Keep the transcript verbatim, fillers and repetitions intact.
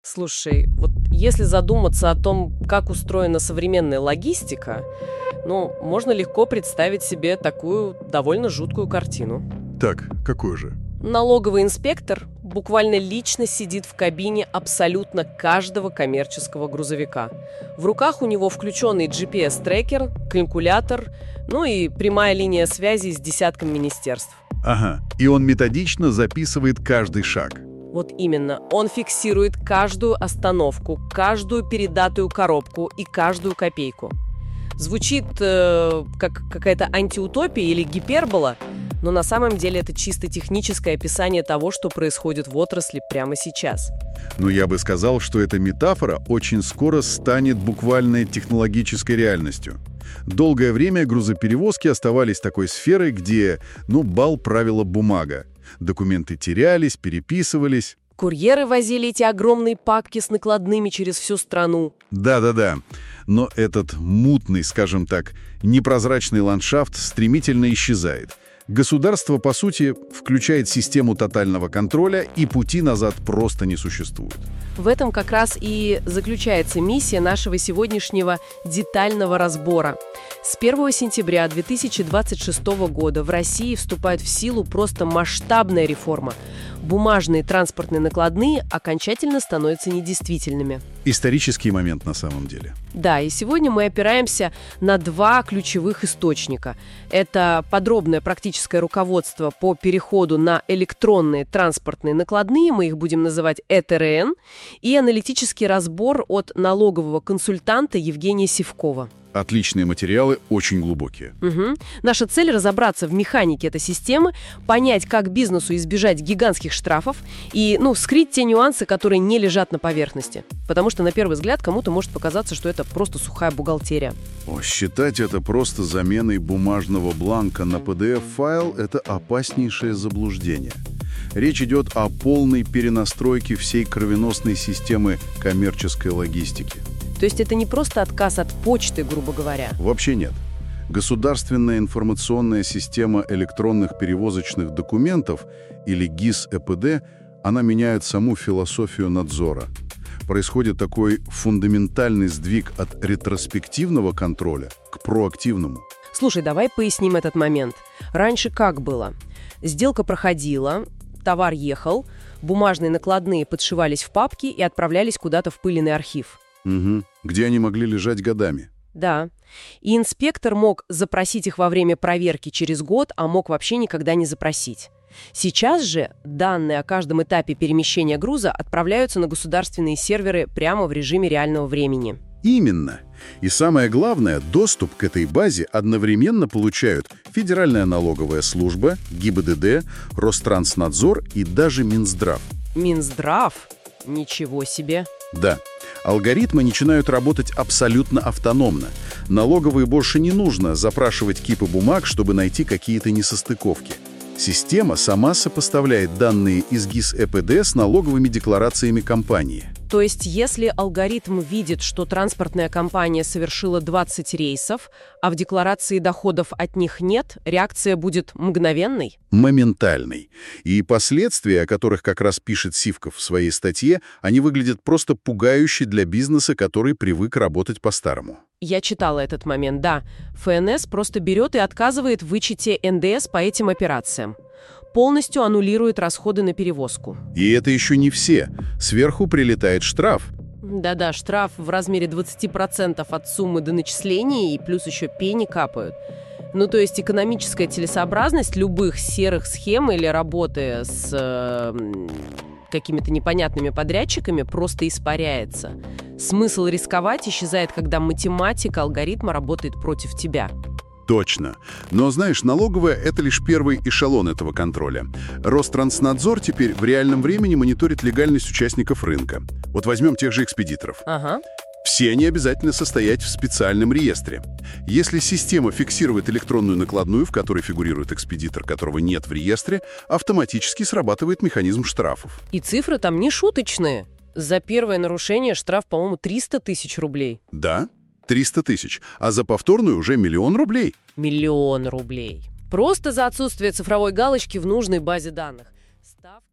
Слушай, вот если задуматься о том, как устроена современная логистика, ну, можно легко представить себе такую довольно жуткую картину. Так, какой же? Налоговый инспектор буквально лично сидит в кабине абсолютно каждого коммерческого грузовика. В руках у него включенный джи пи эс-трекер, калькулятор, ну и прямая линия связи с десятком министерств. Ага, и он методично записывает каждый шаг. Вот именно. Он фиксирует каждую остановку, каждую передатую коробку и каждую копейку. Звучит э, как какая-то антиутопия или гипербола, но на самом деле это чисто техническое описание того, что происходит в отрасли прямо сейчас. Но я бы сказал, что эта метафора очень скоро станет буквальной технологической реальностью. Долгое время грузоперевозки оставались такой сферой, где, ну, бал правила бумага. Документы терялись, переписывались. Курьеры возили эти огромные папки с накладными через всю страну. Да-да-да. Но этот мутный, скажем так, непрозрачный ландшафт стремительно исчезает. Государство, по сути, включает систему тотального контроля, и пути назад просто не существует. В этом как раз и заключается миссия нашего сегодняшнего детального разбора. С первого сентября две тысячи двадцать шестого года в России вступает в силу просто масштабная реформа. Бумажные транспортные накладные окончательно становятся недействительными. Исторический момент на самом деле. Да, и сегодня мы опираемся на два ключевых источника. Это подробное практическое руководство по переходу на электронные транспортные накладные, мы их будем называть э тэ эр эн, и аналитический разбор от налогового консультанта Евгения Сивкова. Отличные материалы, очень глубокие. Угу. Наша цель – разобраться в механике этой системы, понять, как бизнесу избежать гигантских штрафов и, ну, скрыть те нюансы, которые не лежат на поверхности. Потому что, на первый взгляд, кому-то может показаться, что это просто сухая бухгалтерия. О, считать это просто заменой бумажного бланка на пи ди эф-файл – это опаснейшее заблуждение. Речь идет о полной перенастройке всей кровеносной системы коммерческой логистики. То есть это не просто отказ от почты, грубо говоря? Вообще нет. Государственная информационная система электронных перевозочных документов, или ГИС-ЭПД, она меняет саму философию надзора. Происходит такой фундаментальный сдвиг от ретроспективного контроля к проактивному. Слушай, давай поясним этот момент. Раньше как было? Сделка проходила, товар ехал, бумажные накладные подшивались в папки и отправлялись куда-то в пыленый архив. Угу. Где они могли лежать годами. Да. И инспектор мог запросить их во время проверки через год, а мог вообще никогда не запросить. Сейчас же данные о каждом этапе перемещения груза отправляются на государственные серверы прямо в режиме реального времени. Именно. И самое главное, доступ к этой базе одновременно получают Федеральная налоговая служба, ГИБДД, Ространснадзор и даже Минздрав. Минздрав? Ничего себе. Да. Алгоритмы начинают работать абсолютно автономно. Налоговые больше не нужно запрашивать кипы бумаг, чтобы найти какие-то несостыковки. Система сама сопоставляет данные из ГИС-ЭПД с налоговыми декларациями компании. То есть, если алгоритм видит, что транспортная компания совершила двадцать рейсов, а в декларации доходов от них нет, реакция будет мгновенной? Моментальной. И последствия, о которых как раз пишет Сивков в своей статье, они выглядят просто пугающе для бизнеса, который привык работать по-старому. Я читала этот момент, да. эф эн эс просто берет и отказывает в вычете эн дэ эс по этим операциям. Полностью аннулирует расходы на перевозку. И это еще не все. Сверху прилетает штраф. Да-да, штраф в размере двадцать процентов от суммы до начисления, и плюс еще пени капают. Ну, то есть экономическая целесообразность любых серых схем или работы с э, какими-то непонятными подрядчиками просто испаряется. Смысл рисковать исчезает, когда математика алгоритма работает против тебя. Точно. Но, знаешь, налоговая — это лишь первый эшелон этого контроля. Ространснадзор теперь в реальном времени мониторит легальность участников рынка. Вот возьмем тех же экспедиторов. Ага. Все они обязательно состоять в специальном реестре. Если система фиксирует электронную накладную, в которой фигурирует экспедитор, которого нет в реестре, автоматически срабатывает механизм штрафов. И цифры там не шуточные. За первое нарушение штраф, по-моему, триста тысяч рублей. Да, триста тысяч, а за повторную уже миллион рублей. Миллион рублей. Просто за отсутствие цифровой галочки в нужной базе данных. Ставка...